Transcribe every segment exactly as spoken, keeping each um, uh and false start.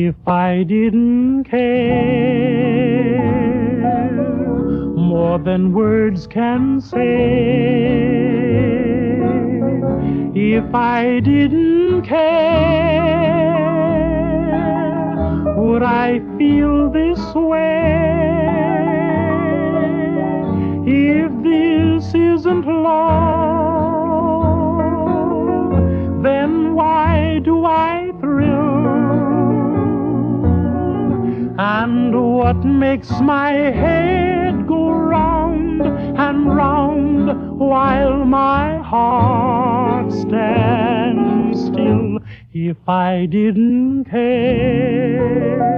If I didn't care more than words can say, if I didn't care, would I feel this way? If this isn't love, then why do I thrill? And what makes my head go round and round while my heart stands still? If I didn't care,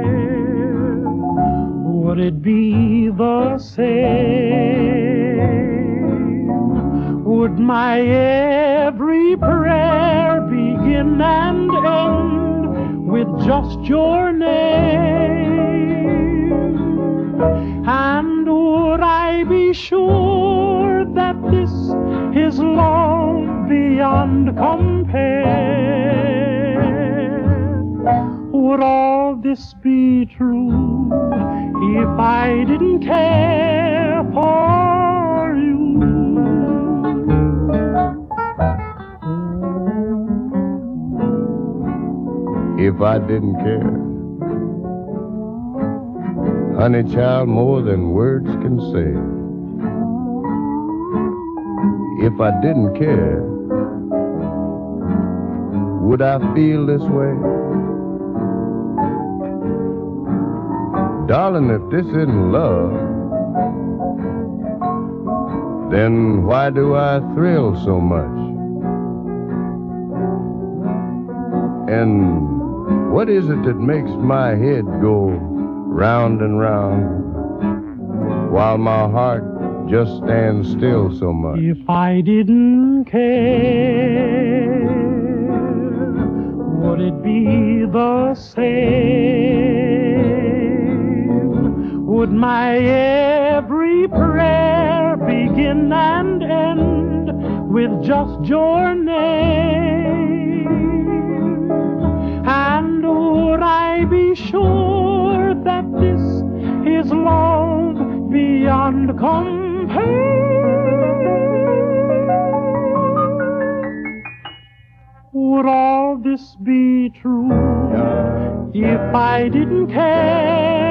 would it be the same? Would my every prayer begin and end with just your name? And would I be sure that this is love beyond compare? Would all this be true if I didn't care for you? If I didn't care, honey child, more than words can say. If I didn't care, would I feel this way? Darling, if this isn't love, then why do I thrill so much? And what is it that makes my head go round and round while my heart just stands still so much? If I didn't care, would it be the same? Would my every prayer begin and end with just your name? And would I be sure that this is love beyond compare? Would all this be true if I didn't care?